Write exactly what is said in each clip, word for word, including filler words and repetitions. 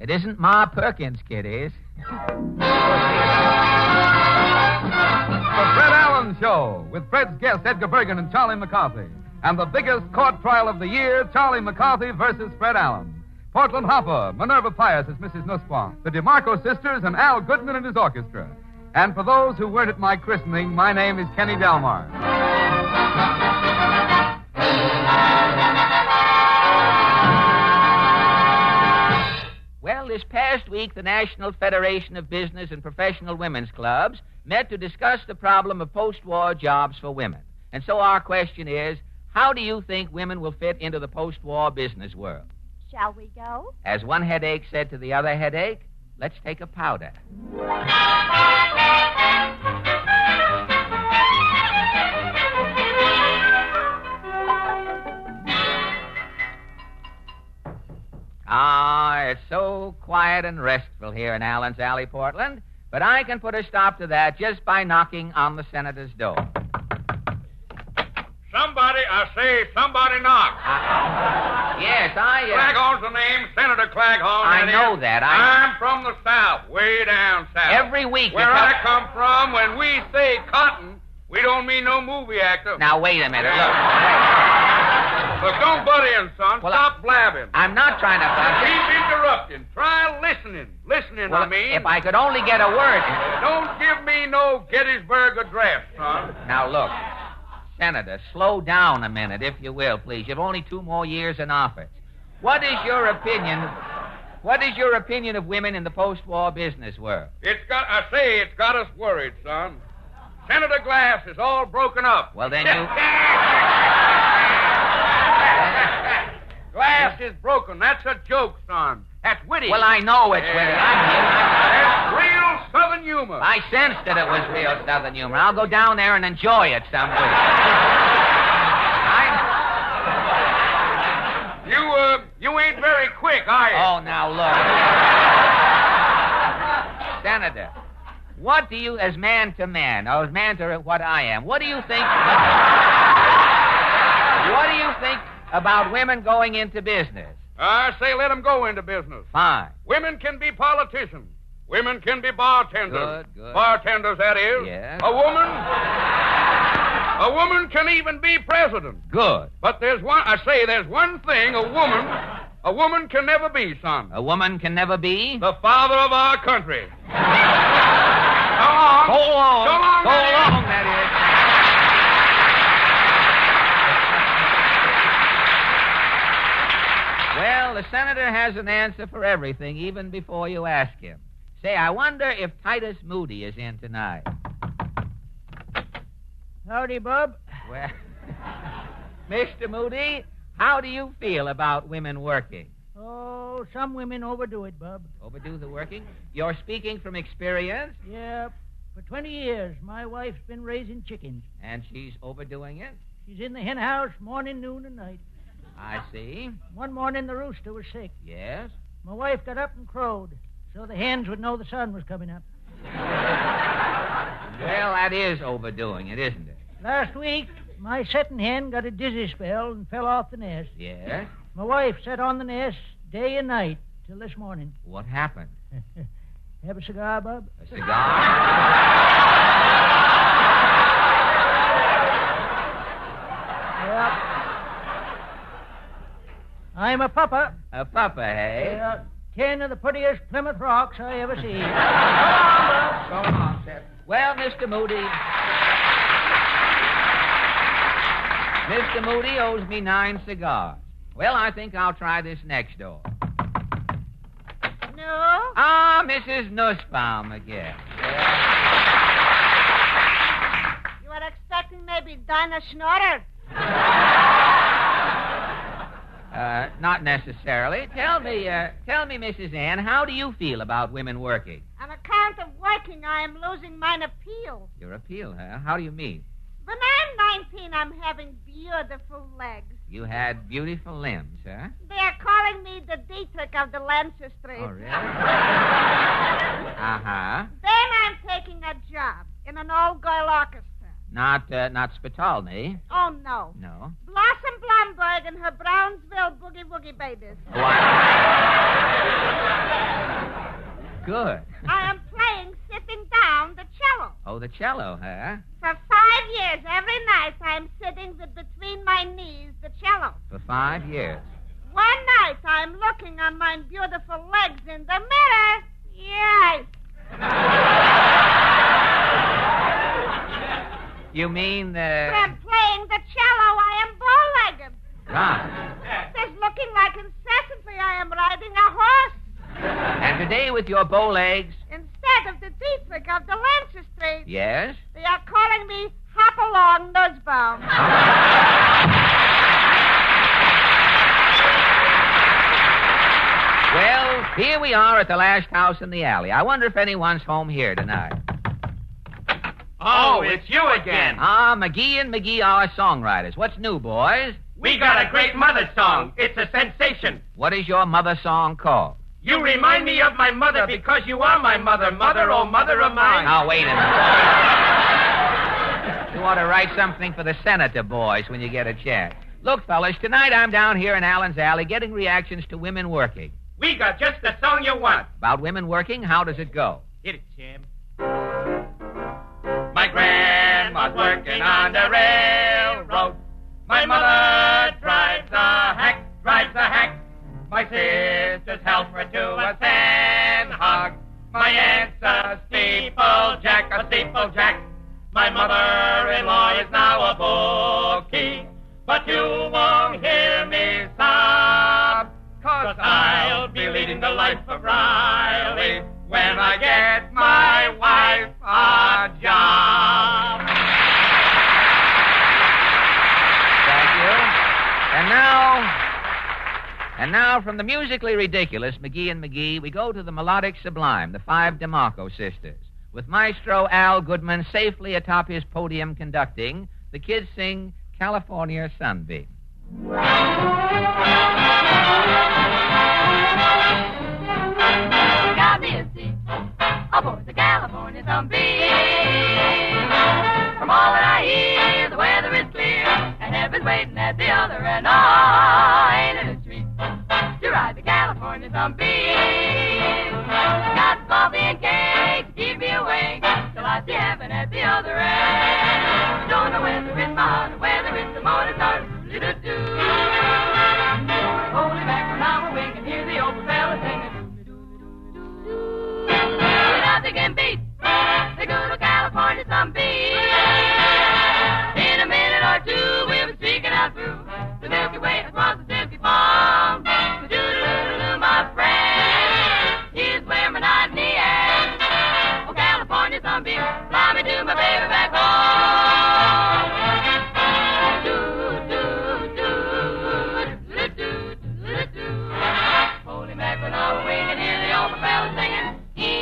It isn't Ma Perkins, kiddies. The Fred Allen Show, with Fred's guests Edgar Bergen and Charlie McCarthy. And the biggest court trial of the year, Charlie McCarthy versus Fred Allen. Portland Hopper, Minerva Pius as Missus Nussbaum, the DeMarco sisters, and Al Goodman and his orchestra. And for those who weren't at my christening, my name is Kenny Delmar. Well, this past week, the National Federation of Business and Professional Women's Clubs met to discuss the problem of post-war jobs for women. And so our question is, how do you think women will fit into the post-war business world? Shall we go? As one headache said to the other headache, let's take a powder. Ah, it's so quiet and restful here in Allen's Alley, Portland, but I can put a stop to that just by knocking on the senator's door. Somebody, I say, somebody knock. Uh, yes, I... Uh, Claghorn's the name, Senator Claghorn. I that know is. that. I... I'm from the South, way down south. Every week... Where you I come... come from, when we say cotton, we don't mean no movie actor. Now, wait a minute. Look, wait. Look, don't butt in, son. Well, Stop I... blabbing. I'm not trying to... Keep interrupting. Try listening. Listening, well, I mean. If I could only get a word... Don't give me no Gettysburg Address, son. Now, look... Senator, slow down a minute, if you will, please. You've only two more years in office. What is your opinion? What is your opinion of women in the post-war business world? It's got, I say, it's got us worried, son. Senator Glass is all broken up. Well, then you... Glass is broken. That's a joke, son. That's witty. Well, I know it's witty. I'm here. That's real Southern humor. I sensed that it was real Southern humor. I'll go down there and enjoy it some week. I... You, uh, you ain't very quick, are you? Oh, now, look. Senator, what do you, as man to man, or as man to what I am, what do you think... what do you think about women going into business? I say let them go into business. Fine. Women can be politicians. Women can be bartenders. Good, good. Bartenders, that is. Yes. A woman... A woman can even be president. Good. But there's one... I say there's one thing a woman... A woman can never be, son. A woman can never be? The father of our country. Go on. Go on. Go on, Go along, that is. Well, the senator has an answer for everything, even before you ask him. Say, I wonder if Titus Moody is in tonight. Howdy, Bub. Well, Mister Moody, how do you feel about women working? Oh, some women overdo it, Bub. Overdo the working? You're speaking from experience? Yeah. For twenty years, my wife's been raising chickens. And she's overdoing it? She's in the hen house morning, noon, and night. I see. One morning, the rooster was sick. Yes? My wife got up and crowed, so the hens would know the sun was coming up. Well, that is overdoing it, isn't it? Last week, my setting hen got a dizzy spell and fell off the nest. Yes? My wife sat on the nest day and night till this morning. What happened? Have a cigar, Bub? A cigar? Yep. I'm a pupper. A pupper, hey? Uh, ten of the prettiest Plymouth Rocks I ever see. Go on, Go on, sir. Well, Mister Moody... Mister Moody owes me nine cigars. Well, I think I'll try this next door. No? Ah, Missus Nussbaum again. You are expecting maybe Dinah Schnorrer? Uh, not necessarily. Tell me, uh, tell me, Missus Ann, how do you feel about women working? On account of working, I am losing mine appeal. Your appeal, huh? How do you mean? When I'm nineteen, I'm having beautiful legs. You had beautiful limbs, huh? They are calling me the Dietrich of the Lancer Street. Oh, really? Uh-huh. Then I'm taking a job in an old girl orchestra. Not, uh, not Spitalny. Oh, no. No. Blossom Blomberg and her Brownsville Boogie Woogie Babies. What? good. I am playing sitting down the cello. Oh, the cello, huh? For five years, every night, I am sitting with between my knees the cello. For five years. One night, I am looking on my beautiful legs in the mirror. Yes. You mean, uh... When playing the cello, I am bow-legged. Right. It's looking like incessantly I am riding a horse. And today, with your bow legs... Instead of the Dietrich of the Lancer Street, Yes? they are calling me Hop Along Nussbaum. Well, here we are at the last house in the alley. I wonder if anyone's home here tonight. Oh, it's you again. Ah, McGee and McGee are songwriters. What's new, boys? We got a great mother song. It's a sensation. What is your mother song called? You remind me of my mother because you are my mother. Mother, oh, mother of mine. Now, wait a minute. You ought to write something for the senator, boys, when you get a chance. Look, fellas, tonight I'm down here in Allen's Alley getting reactions to women working. We got just the song you want. About women working, how does it go? Hit it, Jim. My grandma's working on the railroad. My mother drives a hack, drives a hack. My sisters help her to a sand hog. My aunt's a steeplejack, a steeplejack. My mother-in-law is now a bookie. But you won't hear me sob, 'cause I'll be leading the life of Riley when I get my wife a job. Thank you. And now, and now from the musically ridiculous McGee and McGee, we go to the melodic sublime, the five DeMarco sisters. With Maestro Al Goodman safely atop his podium conducting, the kids sing California Sunbeam. Got me a seat aboard the California Sunbeam. From all that I hear, the weather is clear, and heaven's waiting at the other end. Oh, ain't it a treat to ride the California Sunbeam? Got coffee and cake to keep me awake till I see heaven at the other end. Don't know whether it's my heart or whether it's the morning stars. Do-do-do. Holy mackerel, I'm awake and hear the old fella singing. Nothing can beat the good old California Sunbeam. In a minute or two, we'll be streaking out through the Milky Way across the Silky Farm. Do-do-do-do, my friend, here's where monotony ends. Oh, California Sunbeam, fly me to my baby back home. Do-do-do-do-do-do-do. Holy mackerel, I'm awake and hear the old fella singing.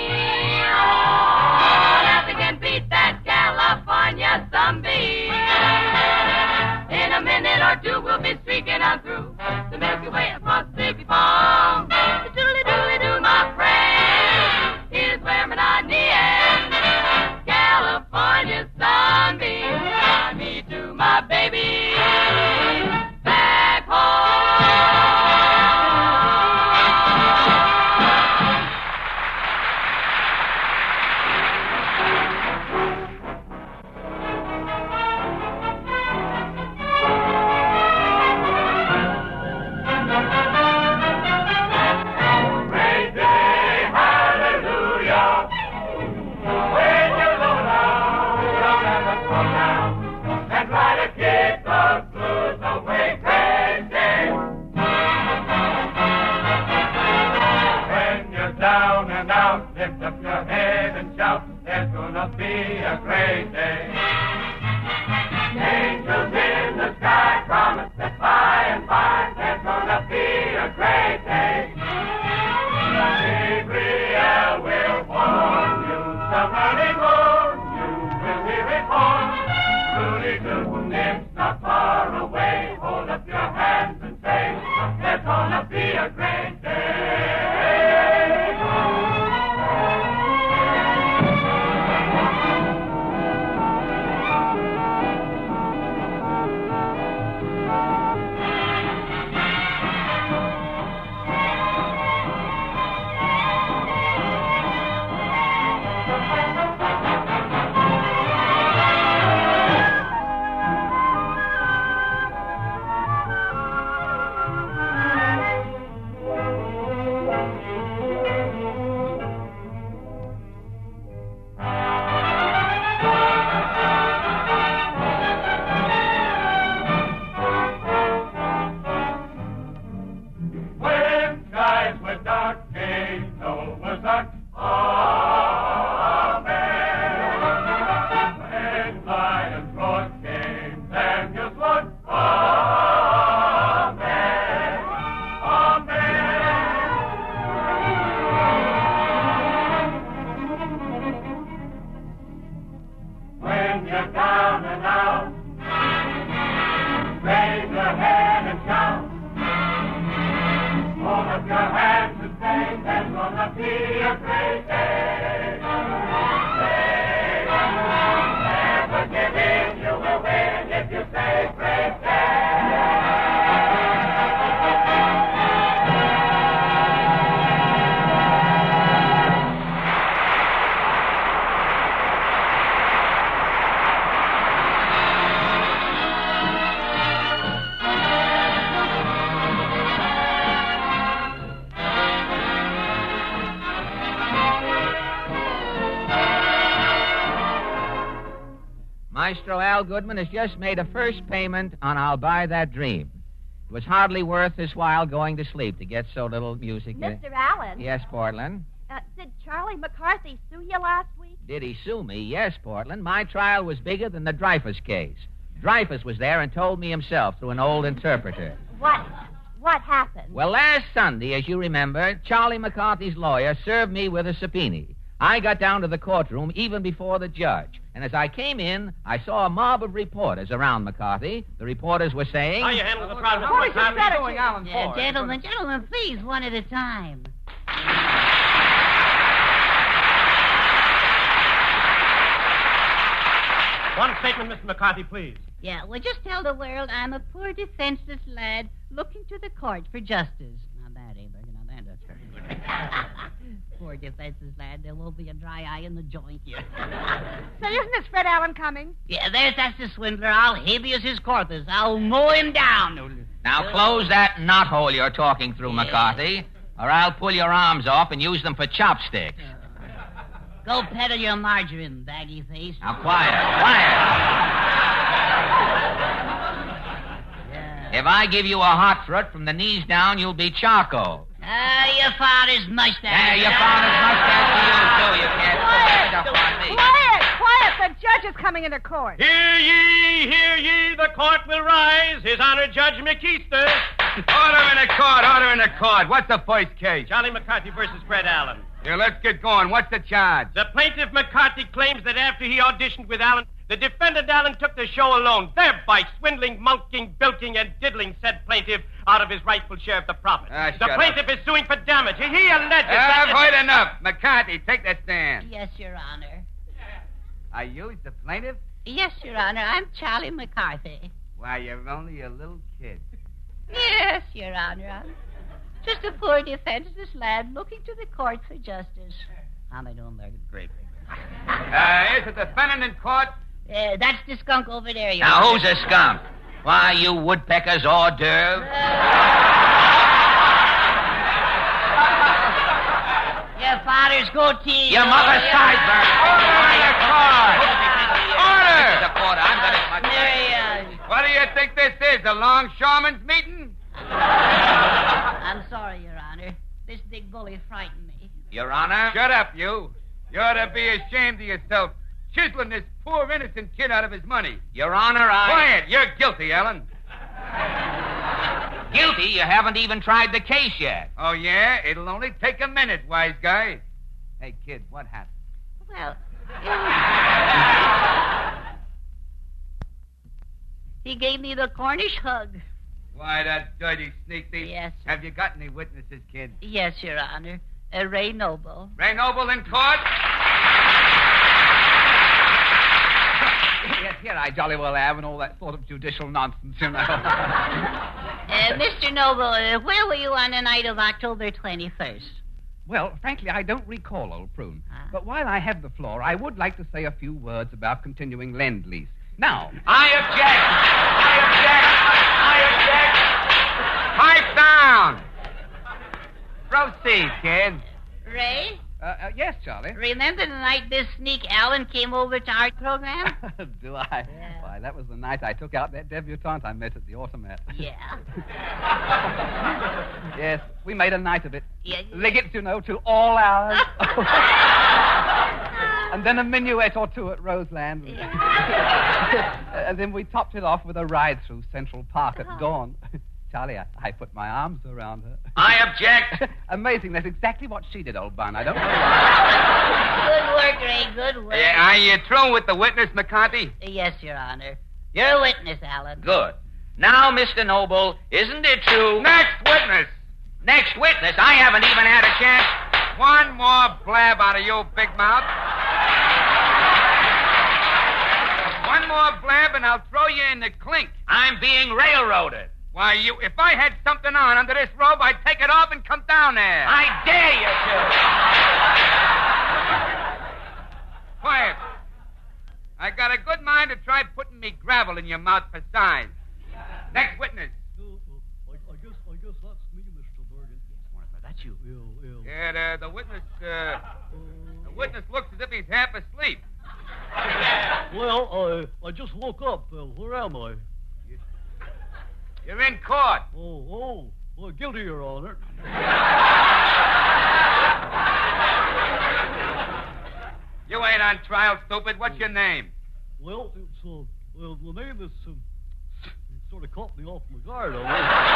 Nothing can beat that California Sunbeam. In a minute or two, we'll be streaking on through the Milky Way across the Silky Farm. Doodly-doodly-doo, my friend, here's where monotony ends. California Sunbeam, fly me to my baby back home. Lift up your head and shout, there's gonna be a great day. Angels in the sky promise that by and by there's gonna be a great day. Gabriel will warn you, some early morn, you will hear it horn. Rudy Tootin' it's not far away. Hold up your hands and say, there's gonna be a great day. angel was that amen. When lion's roar came, Daniel's Lord, amen, amen. When you're down and out, raise your head and shout. Hold up your hands and say, there's gonna be a great day. Say, never give in, you will win if you say great Maestro Al Goodman has just made a first payment on I'll Buy That Dream. It was hardly worth his while going to sleep to get so little music. Mister Allen. Yes, Portland? Uh, did Charlie McCarthy sue you last week? Did he sue me? Yes, Portland. My trial was bigger than the Dreyfus case. Dreyfus was there and told me himself through an old interpreter. What? What happened? Well, last Sunday, as you remember, Charlie McCarthy's lawyer served me with a subpoena. I got down to the courtroom even before the judge. And as I came in, I saw a mob of reporters around McCarthy. The reporters were saying... How you handle the problem? What is your strategy? Yeah, gentlemen, gentlemen, please, one at a time. One statement, Mister McCarthy, please. Yeah, well, just tell the world I'm a poor defenseless lad looking to the court for justice. Not bad, eh, Bergen? Not bad, that's very good. Poor defenseless lad. There won't be a dry eye in the joint. Say, isn't this Fred Allen coming? Yeah, there's that's the swindler. I'll habeas his corpus. I'll mow him down. Now close that knothole you're talking through, Yeah. McCarthy, or I'll pull your arms off and use them for chopsticks. Go peddle your margarine, baggy face. Now, quiet, quiet. Yeah. If I give you a hot foot from the knees down, you'll be charcoal. Ah, your father's mustache. Yeah, your father's mustache to you, too. You can't put that up on me. Quiet, quiet. The judge is coming into court. Hear ye, hear ye, the court will rise. His Honor Judge McKeester. Order in the court, order in the court. What's the first case? Charlie McCarthy versus Fred Allen. Here, let's get going. What's the charge? The plaintiff McCarthy claims that after he auditioned with Allen, the defendant Allen took the show alone, thereby swindling, mulking, bilking, and diddling said plaintiff out of his rightful share of the profit. Ah, the shut plaintiff is suing for damage. He alleges I've that... heard enough. McCarthy, take the stand. Yes, Your Honor. Are you the plaintiff? Yes, Your Honor. I'm Charlie McCarthy. Why, you're only a little kid. Yes, Your Honor. I'm just a poor defenseless lad looking to the court for justice. How am I doing, Bergen? Great. Uh, is the defendant in court? Uh, that's the skunk over there, Your Now, Honor. who's a skunk? Why, you woodpecker's hors d'oeuvre? Your father's goatee. Your mother's sideburns. Order by your card. Order! The court, I'm going to... There he is. What do you think this is, a longshoreman's meeting? I'm sorry, Your Honor. This big bully frightened me. Your Honor? Shut up, you. You ought to be ashamed of yourself, chiseling this poor innocent kid out of his money. Your Honor, I... Quiet. You're guilty, Allen. Guilty? You haven't even tried the case yet. Oh, yeah? It'll only take a minute, wise guy. Hey, kid, what happened? Well, he gave me the Cornish hug. Why, that dirty sneak thief. Yes. Have you got any witnesses, kid? Yes, Your Honor. Uh, Ray Noble. Ray Noble in court? Yes, here I jolly well have, and all that sort of judicial nonsense, you know. Uh, Mister Noble, uh, where were you on the night of October twenty-first? Well, frankly, I don't recall, old prune. Ah. But while I have the floor, I would like to say a few words about continuing Lend-Lease. Now, I object. I object. I object. Pipe down. Proceed, kid. Ray, Uh, uh, yes, Charlie. Remember the night this sneak Alan came over to our program? Do I? Yeah. Why, that was the night I took out that debutante I met at the automat. Yeah. Yes, we made a night of it. Yeah. Liggets, you know, till all hours. And then a minuet or two at Roseland. And then we topped it off with a ride through Central Park at dawn. Charlie, I, I put my arms around her. I object. Amazing. That's exactly what she did, old Bun. I don't know why. Good work, Ray. Good work. Yeah, are you through with the witness, McCarthy? Yes, Your Honor. You're a witness, Alan. Good. Now, Mister Noble, isn't it true? Next witness. Next witness. I haven't even had a chance. One more blab out of you, big mouth. One more blab and I'll throw you in the clink. I'm being railroaded. Why, you, if I had something on under this robe, I'd take it off and come down there. I dare you to. Quiet. I got a good mind to try putting me gravel in your mouth for size. Next witness. Uh, uh, I, I guess I guess that's me, Mister Bergen. Yes, Mortimer, that's you. Yeah, yeah. Yeah, the, the witness, uh, the witness looks as if he's half asleep. Well, I I just woke up. Uh, where am I? You're in court. Oh, oh, well, guilty, Your Honor. You ain't on trial, stupid. What's your name? Well, it's uh, well, the name is um, it sort of caught me off my guard. Uh,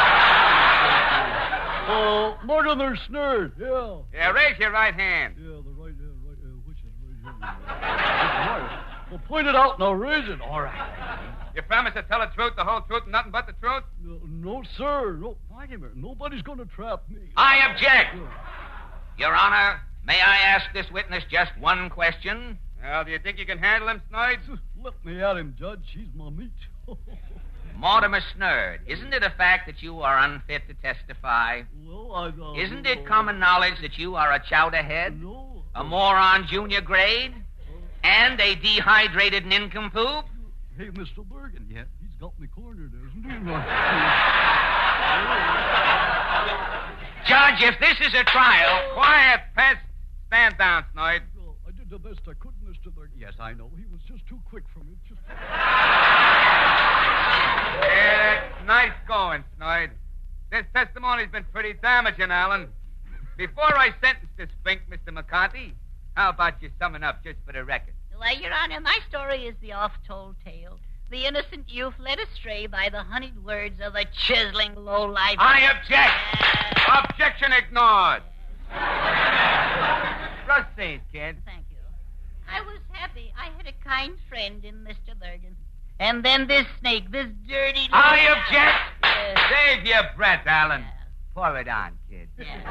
uh, Mortimer Snerd. Yeah. Yeah, raise your right hand. Yeah, the right hand, right. Uh, which is right hand? Well, point it out now. Raise it. All right. You promise to tell the truth, the whole truth, and nothing but the truth? No, no sir. No, wait a minute. Nobody's going to trap me. I object. Your Honor, may I ask this witness just one question? Well, do you think you can handle him, Snoid? Let me at him, Judge. He's my meat. Mortimer Snerd, isn't it a fact that you are unfit to testify? Well, I... Uh, Isn't it common knowledge that you are a chowderhead? No. A moron junior grade? And a dehydrated nincompoop? Hey, Mister Bergen, yeah, he's got me cornered, hasn't he? Judge, if this is a trial... Quiet, pest. Stand down, Snoid. Well, I did the best I could, Mister Bergen. Yes, I know. He was just too quick for me. Just... Yeah, that's nice going, Snoid. This testimony's been pretty damaging, Alan. Before I sentence this fink, Mister McCarthy, how about you summing up just for the record? Why, Your Honor, my story is the oft-told tale. The innocent youth led astray by the honeyed words of a chiseling lowlife. I object. Objection ignored. Proceed, kid. Thank you. I was happy. I had a kind friend in Mister Bergen. And then this snake, this dirty... I object. Yes. Save your breath, Alan. Pour it on, kid.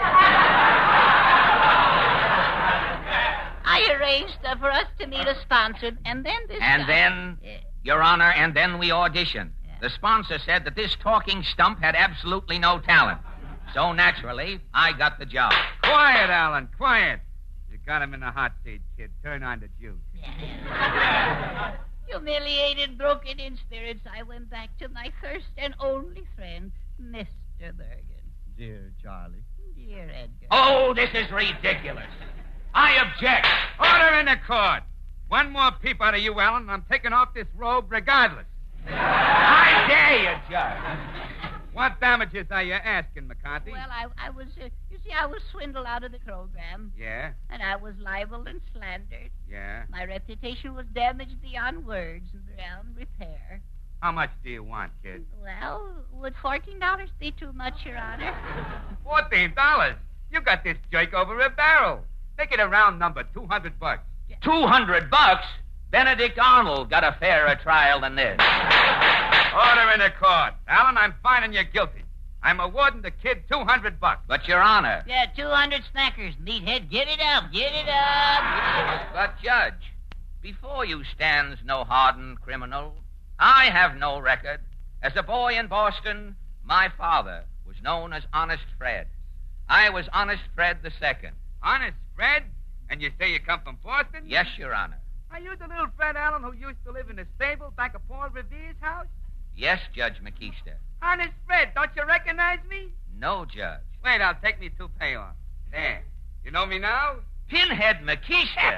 I arranged uh, for us to meet a sponsor, and then this And guy- then, Yeah. Your Honor, and then we auditioned. Yeah. The sponsor said that this talking stump had absolutely no talent. So naturally, I got the job. Quiet, Alan, quiet. You got him in the hot seat, kid. Turn on the juice. Yeah. Humiliated, broken in spirits, I went back to my first and only friend, Mister Bergen. Dear Charlie. Dear Edgar. Oh, this is ridiculous. I object. Order in the court. One more peep out of you, Alan, and I'm taking off this robe regardless. I dare you, Judge. What damages are you asking, McCarthy? Well, I, I was, uh, you see, I was swindled out of the program. Yeah, And I was libeled and slandered. yeah. My reputation was damaged beyond words and beyond repair. How much do you want, kid? Well, would fourteen dollars be too much, Your Honor? Fourteen dollars. You got this jerk over a barrel. Make it a round number, two hundred bucks. Two hundred bucks? Benedict Arnold got a fairer trial than this. Order in the court. Alan, I'm finding you guilty. I'm awarding the kid two hundred bucks. But, Your Honor... Yeah, two hundred smackers. Meathead, get it up, get it up. But, Judge, before you stands no hardened criminal. I have no record. As a boy in Boston, my father was known as Honest Fred. I was Honest Fred the Second. Honest, Fred? And you say you come from Boston? Yes, Your Honor. Are you the little Fred Allen who used to live in the stable back of Paul Revere's house? Yes, Judge McKeester. Honest Fred, don't you recognize me? No, Judge. Wait, I'll take me two payoffs. There. You know me now? Pinhead McKeester.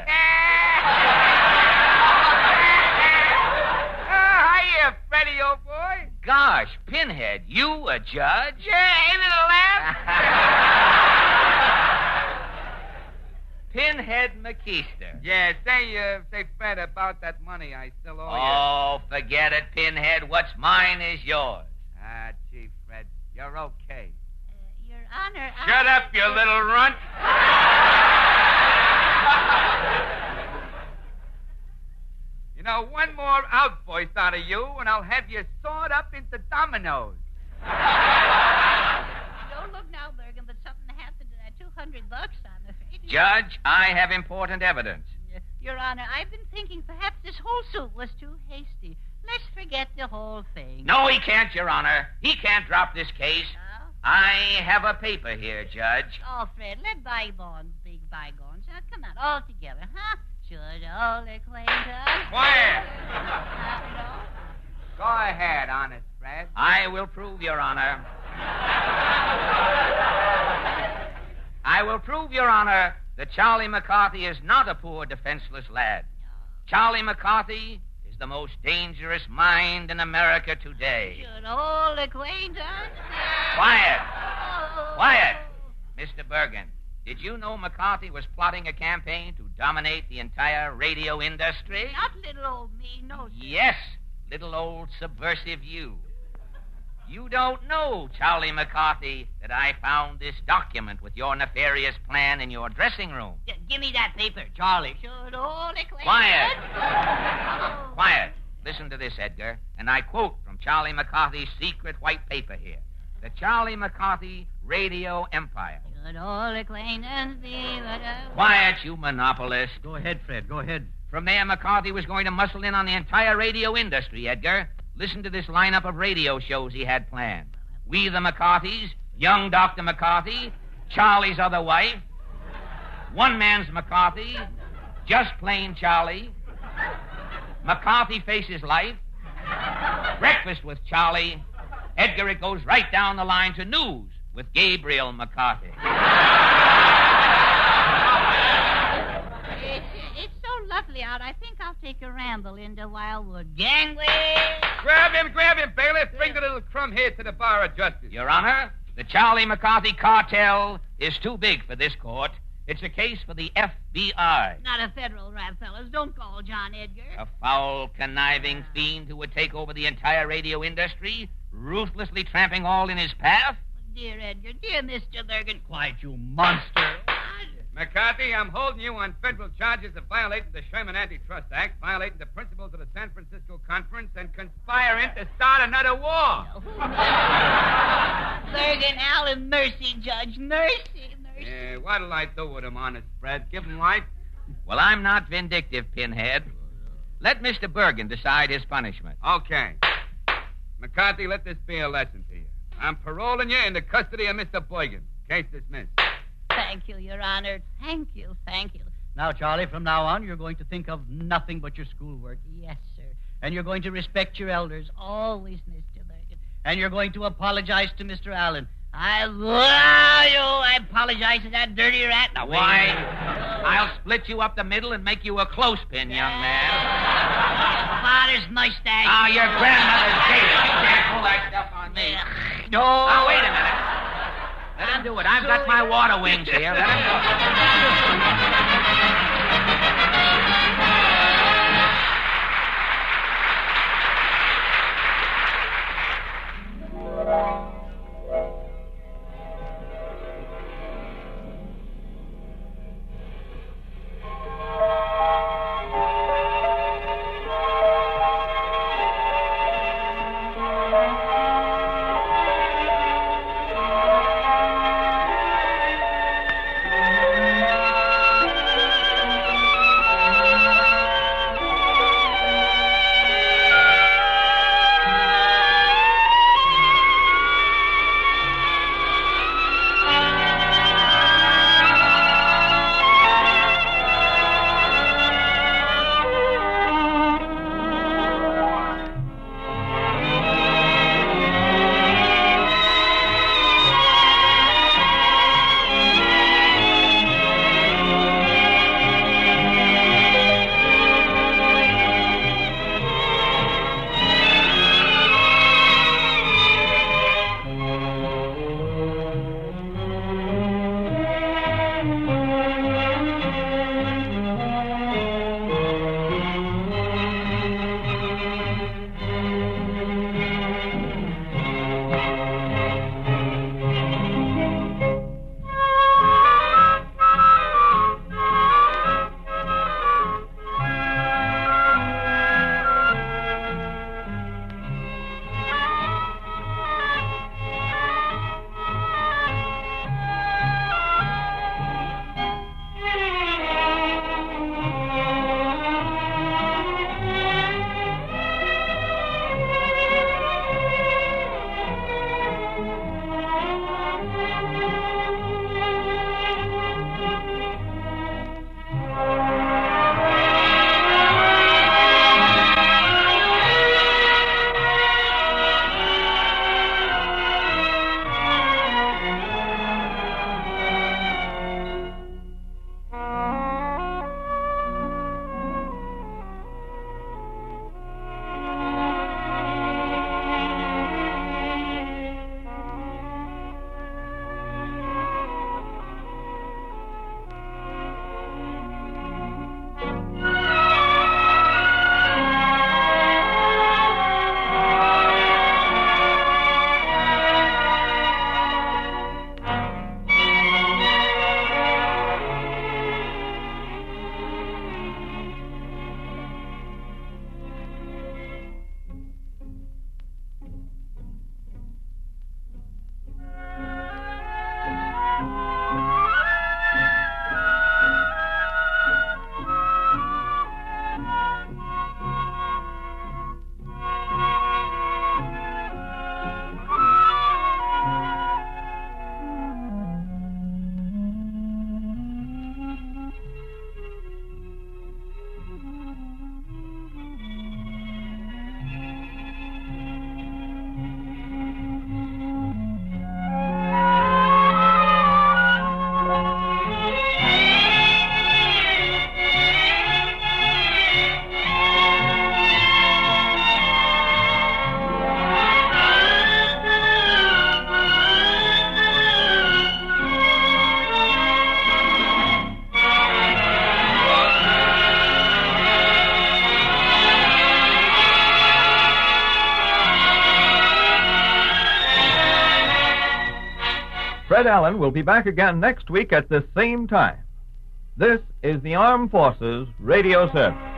Oh, hiya, Freddie, old boy. Gosh, Pinhead, you a judge? Yeah, ain't it a laugh? Pinhead McKeester. Yeah, say, uh, say, Fred, about that money I still owe you. Oh, forget it, Pinhead. What's mine is yours. Ah, gee, Fred, you're okay. Uh, Your Honor, Shut I... up, you little runt. You know, one more outburst out of you, and I'll have you sawed up into dominoes. Don't look now, Bergen, but something happened to that two hundred bucks, I'm afraid. Judge, I have important evidence. Your Honor, I've been thinking perhaps this whole suit was too hasty. Let's forget the whole thing. No, he can't, Your Honor. He can't drop this case. Oh? I have a paper here, Judge. Oh, Fred, let bygones be bygones. Now, come on, all together, huh? Should old acquaintance... Quiet. Uh, no? Go ahead, honest Fred. I will prove, Your Honor. I will prove, Your Honor, that Charlie McCarthy is not a poor, defenseless lad. Charlie McCarthy is the most dangerous mind in America today. Should old acquaintance... Quiet. Oh. Quiet. Mister Bergen, did you know McCarthy was plotting a campaign to dominate the entire radio industry? Not little old me, no, sir. Yes, little old subversive you. You don't know, Charlie McCarthy, that I found this document with your nefarious plan in your dressing room. G- give me that paper, Charlie. Should old acquaintance... Quiet. Oh. Quiet. Listen to this, Edgar, and I quote from Charlie McCarthy's secret white paper here. The Charlie McCarthy Radio Empire. Should old acquaintance be... Quiet, you monopolist. Go ahead, Fred. Go ahead. From there, McCarthy was going to muscle in on the entire radio industry, Edgar. Listen to this lineup of radio shows he had planned. We the McCarthys, Young Doctor McCarthy, Charlie's Other Wife, One Man's McCarthy, Just Plain Charlie, McCarthy Faces Life, Breakfast with Charlie. Edgar, it goes right down the line to News with Gabriel McCarthy. It's, it's so lovely out. I think I'll take a ramble into Wildwood. Gangway! Grab him, grab him, bailiff. Bring the little crumb here to the bar of justice. Your Honor, the Charlie McCarthy cartel is too big for this court. It's a case for the F B I. Not a federal rap, fellas. Don't call John Edgar. A foul, conniving fiend who would take over the entire radio industry, ruthlessly tramping all in his path. Dear Edgar, dear Mister Bergen. Quiet, you monster. McCarthy, I'm holding you on federal charges of violating the Sherman Antitrust Act, violating the principles of the San Francisco Conference, and conspiring to start another war. Bergen, Allen, mercy, Judge. Mercy, mercy. Yeah, what'll I do with him, honest Fred? Give him life? Well, I'm not vindictive, Pinhead. Let Mister Bergen decide his punishment. Okay. McCarthy, let this be a lesson to you. I'm paroling you into custody of Mister Bergen. Case dismissed. Thank you, Your Honor. Thank you, thank you. Now, Charlie, from now on, you're going to think of nothing but your schoolwork. Yes, sir. And you're going to respect your elders. Always, Mister Bergen. And you're going to apologize to Mister Allen. I love you. I apologize to that dirty rat. Now, why? I'll split you up the middle and make you a clothespin, young man. Father's mustache. Ah, your grandmother's David. You can't pull that stuff on me. No. Now, wait a minute. Let him do it. I've got my water wings here. Let him Fred Allen will be back again next week at the same time. This is the Armed Forces Radio Service.